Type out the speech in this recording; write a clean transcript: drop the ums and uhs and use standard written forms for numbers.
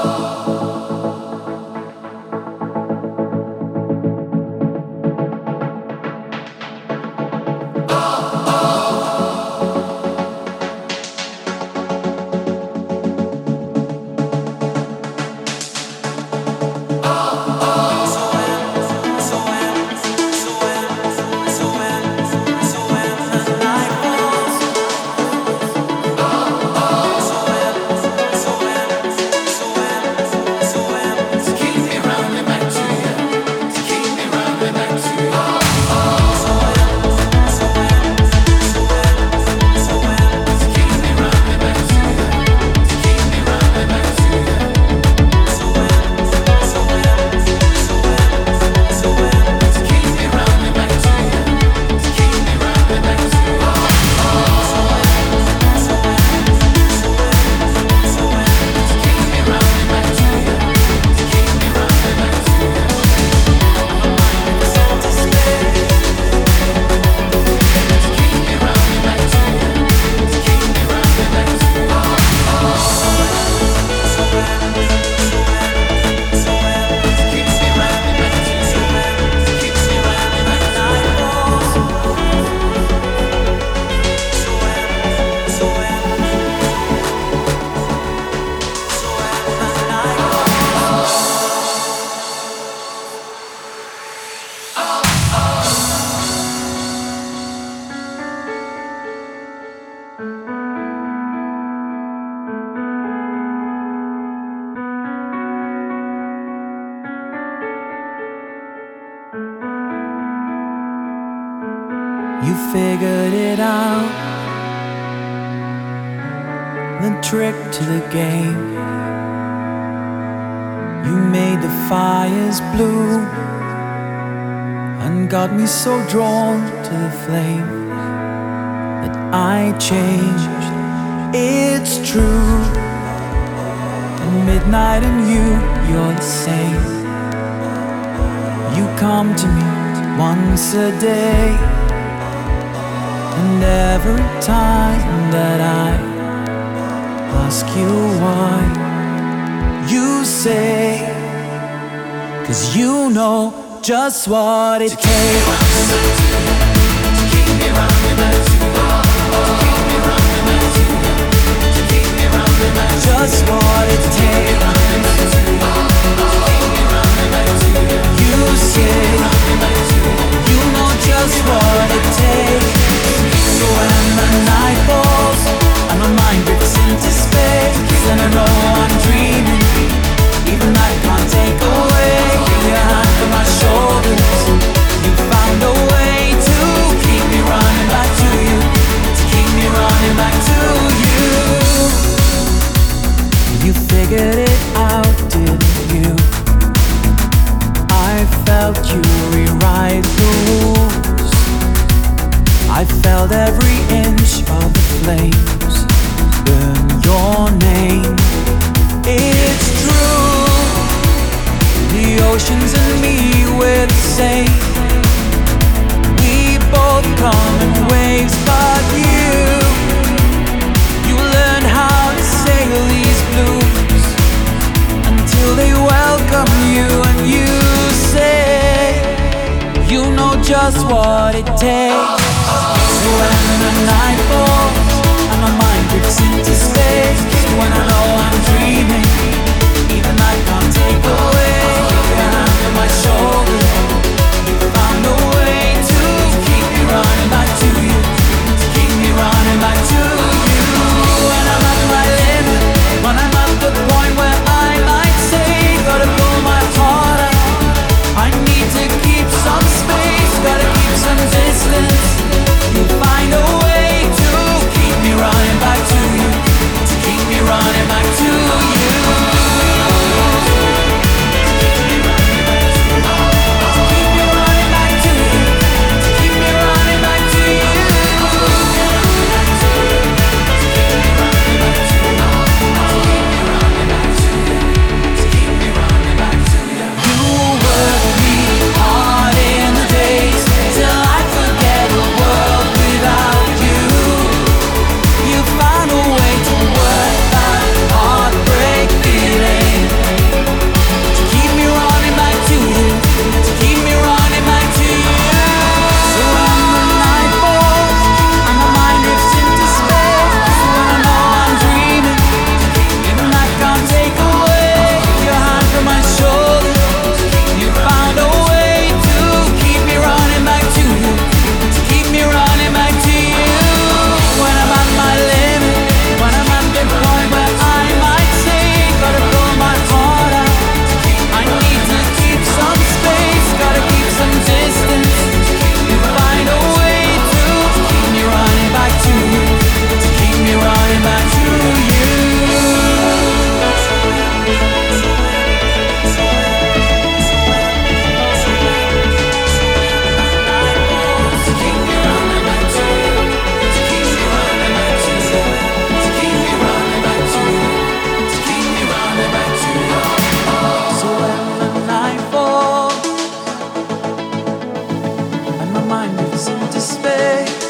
You figured it out, the trick to the game. You made the fires blue and got me so drawn to the flame that I changed. It's true. At midnight and you're the same. You come to me once a day. And every time that I ask you why, you say, 'cause you know just what it takes to keep me running back to you, to keep me running back to you, to keep me running back to you. Just what it takes to keep me running back to you. You say, you know just what it takes. So when the night falls and my mind drifts into space, and I know I'm dreaming, even I can't take away your hand from my shoulders. You found a way to keep me running back to you, to keep me running back to you. You figured it out, didn't you? I felt you rewrite the rules. I felt every inch of the flames burn your name. It's true, the oceans and me, we're the same. We both come in waves, but you learn how to sail these blues until they welcome you, and you say, you know just what it takes. So when the night falls and my mind drifts into space, when I know I'm dreaming, even I can't take away your hand on my shoulder. You found a way to keep me running back to you, to keep me running back to you. When I'm at my limit, when I'm at the point where I might say, gotta pull my heart out, I need to keep some space, gotta keep some distance. find me some despair.